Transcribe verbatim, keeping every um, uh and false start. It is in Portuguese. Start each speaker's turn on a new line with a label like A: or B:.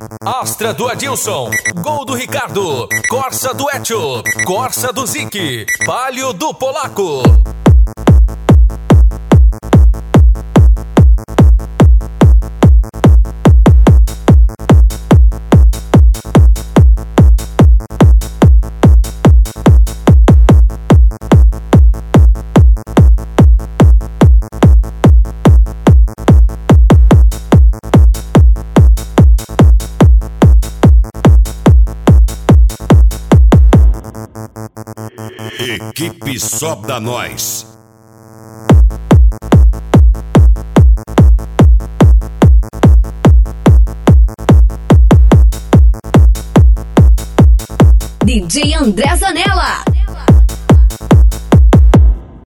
A: Astra do Adilson, Gol do Ricardo, Corsa do Etio, Corsa do Zic, Palio do Polaco.
B: Equipe Só da Nós.
C: D J André Zanella.